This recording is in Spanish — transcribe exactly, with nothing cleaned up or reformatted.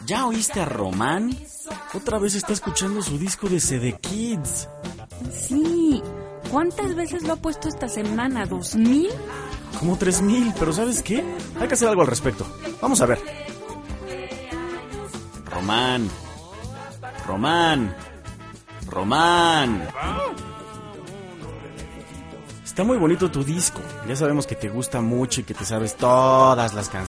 ¿Ya oíste a Román? Otra vez está escuchando su disco de C D Kids. Sí. ¿Cuántas veces lo ha puesto esta semana? ¿Dos mil? Como tres mil, pero ¿sabes qué? Hay que hacer algo al respecto. Vamos a ver. Román. Román. Román. Está muy bonito tu disco. Ya sabemos que te gusta mucho y que te sabes todas las canciones.